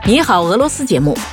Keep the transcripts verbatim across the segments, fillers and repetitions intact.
你好，俄罗斯节目。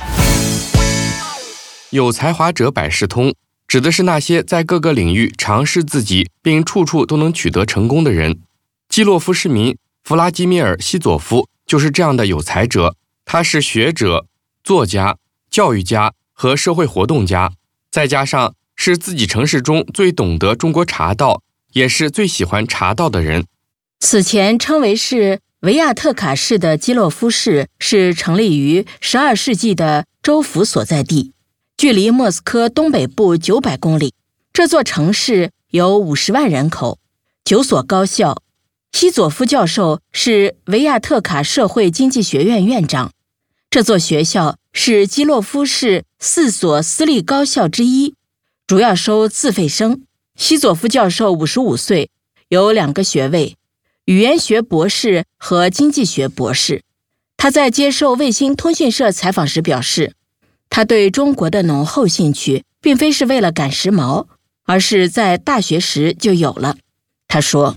有才华者百事通，指的是那些在各个领域尝试自己并处处都能取得成功的人。基洛夫市民弗拉基米尔·西佐夫就是这样的有才者，他是学者、作家、教育家和社会活动家，再加上是自己城市中最懂得中国茶道，也是最喜欢茶道的人。 此前称为是维亚特卡市的基洛夫市是成立于十二世纪的州府所在地，距离莫斯科东北部九百公里。这座城市有五十万人口，九所高校。西佐夫教授是维亚特卡社会经济学院院长。这座学校是基洛夫市四所私立高校之一，主要收自费生。西佐夫教授五十五岁，有两个学位，语言学博士和经济学博士。他在接受卫星通讯社采访时表示，他对中国的浓厚兴趣并非是为了赶时髦，而是在大学时就有了。他说，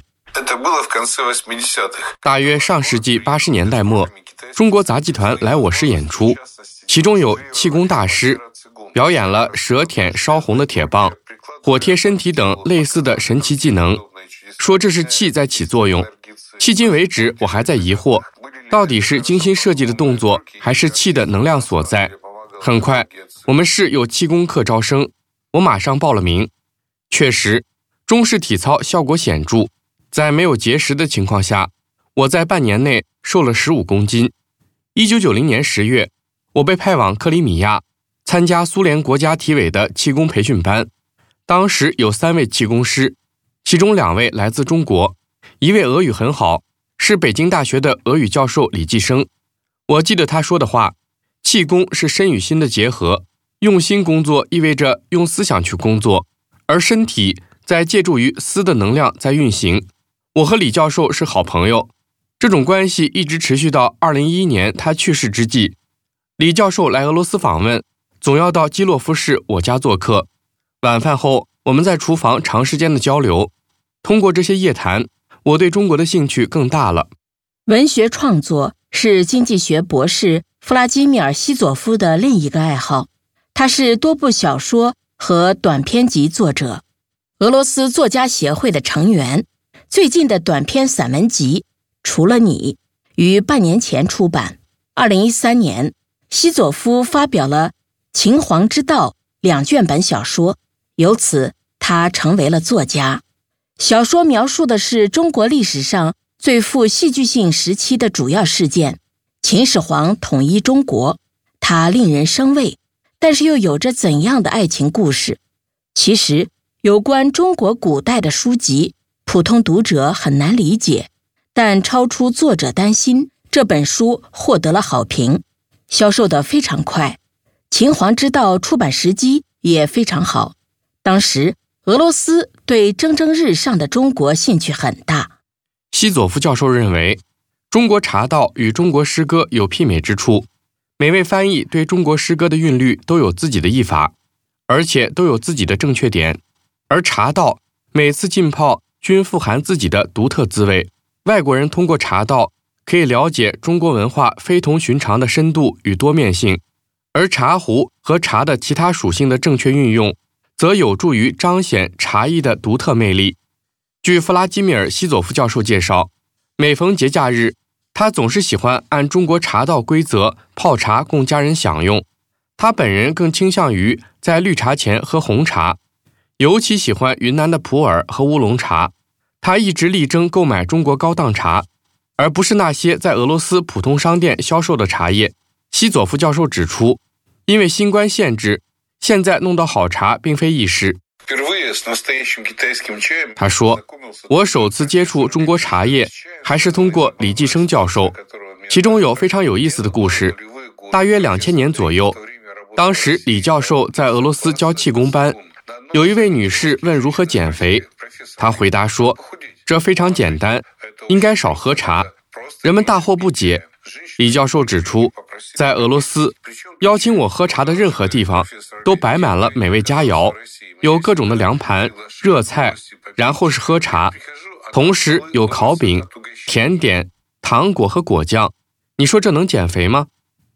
大约上世纪八十年代末，中国杂技团来我市演出，其中有气功大师表演了舌舔烧红的铁棒、火贴身体等类似的神奇技能，说这是气在起作用。迄今为止，我还在疑惑，到底是精心设计的动作，还是气的能量所在。很快，我们市有气功课招生，我马上报了名。确实，中式体操效果显著，在没有节食的情况下，我在半年内瘦了十五公斤。一九九零年十月，我被派往克里米亚参加苏联国家体委的气功培训班，当时有三位气功师，其中两位来自中国，一位俄语很好，是北京大学的俄语教授李继生。我记得他说的话，气功是身与心的结合，用心工作意味着用思想去工作，而身体在借助于思的能量在运行。我和李教授是好朋友，这种关系一直持续到二零一一年他去世之际。李教授来俄罗斯访问，总要到基洛夫市我家做客。晚饭后，我们在厨房长时间的交流，通过这些夜谈，我对中国的兴趣更大了。 文学创作是经济学博士弗拉基米尔·西佐夫的另一个爱好，他是多部小说和短篇集作者，俄罗斯作家协会的成员。最近的短篇散文集《除了你》于半年前出版。二零一三年，西佐夫发表了《秦皇之道》两卷本小说，由此他成为了作家。小说描述的是中国历史上最富戏剧性时期的主要事件——秦始皇统一中国。它令人生畏，但是又有着怎样的爱情故事？其实，有关中国古代的书籍，普通读者很难理解，但超出作者担心，这本书获得了好评，销售得非常快。秦皇之道出版时机也非常好，当时俄罗斯对蒸蒸日上的中国兴趣很大。 西佐夫教授认为，中国茶道与中国诗歌有媲美之处，每位翻译对中国诗歌的韵律都有自己的译法，而且都有自己的正确点，而茶道每次浸泡均富含自己的独特滋味。外国人通过茶道可以了解中国文化非同寻常的深度与多面性，而茶壶和茶的其他属性的正确运用，则有助于彰显茶艺的独特魅力。据弗拉基米尔·西佐夫教授介绍，每逢节假日，他总是喜欢按中国茶道规则泡茶供家人享用。他本人更倾向于在绿茶前喝红茶，尤其喜欢云南的普洱和乌龙茶。他一直力争购买中国高档茶，而不是那些在俄罗斯普通商店销售的茶叶。西佐夫教授指出，因为新冠限制，现在弄到好茶并非易事。他说，我首次接触中国茶叶还是通过李继生教授，其中有非常有意思的故事。大约两千年左右，当时李教授在俄罗斯教气功班，有一位女士问如何减肥，他回答说，这非常简单，应该少喝茶。人们大惑不解。李教授指出，在俄罗斯，邀请我喝茶的任何地方都摆满了美味佳肴，有各种的凉盘、热菜，然后是喝茶，同时有烤饼、甜点、糖果和果酱。你说这能减肥吗？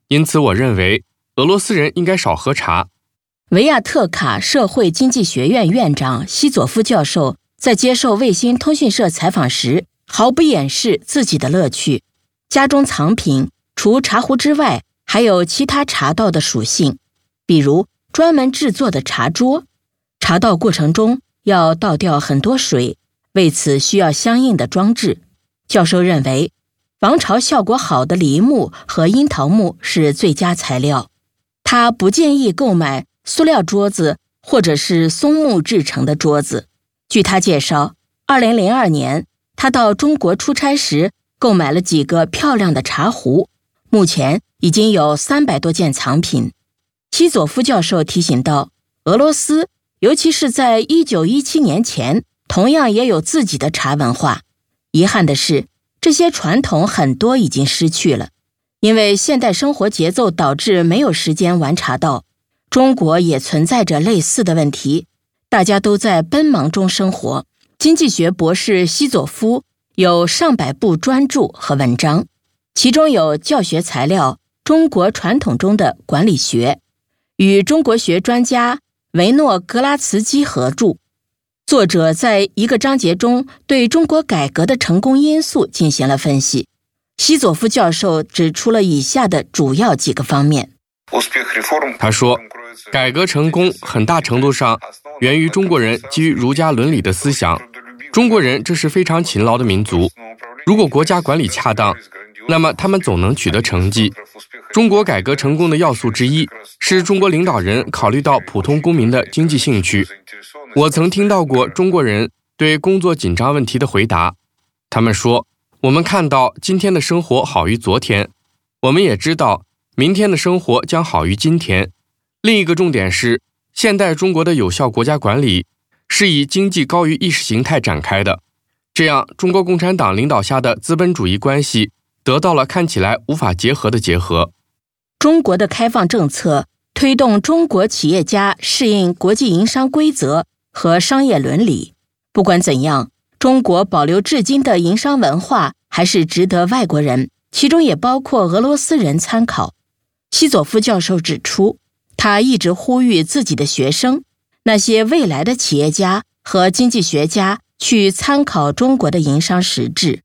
因此我认为俄罗斯人应该少喝茶。 维亚特卡社会经济学院院长西佐夫教授在接受卫星通讯社采访时，毫不掩饰自己的乐趣。家中藏品除茶壶之外，还有其他茶道的属性，比如专门制作的茶桌。茶道过程中要倒掉很多水，为此需要相应的装置。教授认为，王朝效果好的梨木和樱桃木是最佳材料。他不建议购买塑料桌子或者是松木制成的桌子。据他介绍，二零零二年他到中国出差时购买了几个漂亮的茶壶，目前已经有三百多件藏品。西佐夫教授提醒到，俄罗斯尤其是在一九一七年前同样也有自己的茶文化。遗憾的是，这些传统很多已经失去了，因为现代生活节奏导致没有时间玩茶道。中国也存在着类似的问题，大家都在奔忙中生活。经济学博士西佐夫有上百部专著和文章，其中有教学材料《中国传统中的管理学》，与中国学专家维诺格拉茨基合著。作者在一个章节中对中国改革的成功因素进行了分析。西佐夫教授指出了以下的主要几个方面。 他说，改革成功很大程度上源于中国人基于儒家伦理的思想。中国人这是非常勤劳的民族，如果国家管理恰当，那么他们总能取得成绩。中国改革成功的要素之一是中国领导人考虑到普通公民的经济兴趣。我曾听到过中国人对工作紧张问题的回答，他们说，我们看到今天的生活好于昨天，我们也知道明天的生活将好于今天。另一个重点是，现代中国的有效国家管理是以经济高于意识形态展开的，这样中国共产党领导下的资本主义关系得到了看起来无法结合的结合。 中国的开放政策推动中国企业家适应国际营商规则和商业伦理。不管怎样，中国保留至今的营商文化还是值得外国人，其中也包括俄罗斯人参考。西佐夫教授指出，他一直呼吁自己的学生，那些未来的企业家和经济学家去参考中国的营商实质。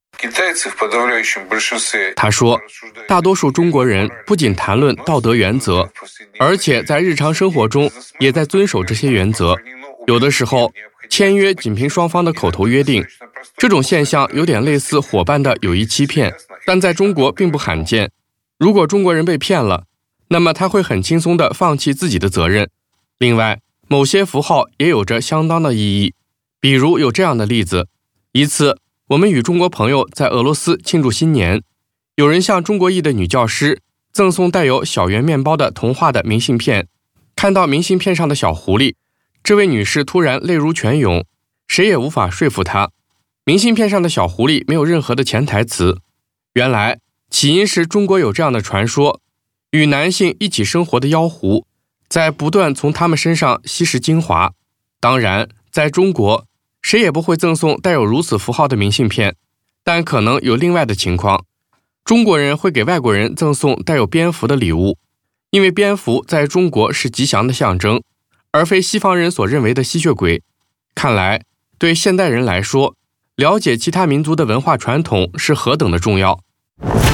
他说，大多数中国人不仅谈论道德原则，而且在日常生活中也在遵守这些原则。有的时候签约仅凭双方的口头约定，这种现象有点类似伙伴的友谊欺骗，但在中国并不罕见。如果中国人被骗了，那么他会很轻松地放弃自己的责任。另外，某些符号也有着相当的意义。比如有这样的例子，一次我们与中国朋友在俄罗斯庆祝新年，有人向中国裔的女教师赠送带有小圆面包的童话的明信片。看到明信片上的小狐狸，这位女士突然泪如泉涌，谁也无法说服她。明信片上的小狐狸没有任何的潜台词，原来起因是中国有这样的传说，与男性一起生活的妖狐在不断从他们身上吸食精华。当然，在中国谁也不会赠送带有如此符号的明信片，但可能有另外的情况。中国人会给外国人赠送带有蝙蝠的礼物，因为蝙蝠在中国是吉祥的象征，而非西方人所认为的吸血鬼。看来，对现代人来说，了解其他民族的文化传统是何等的重要。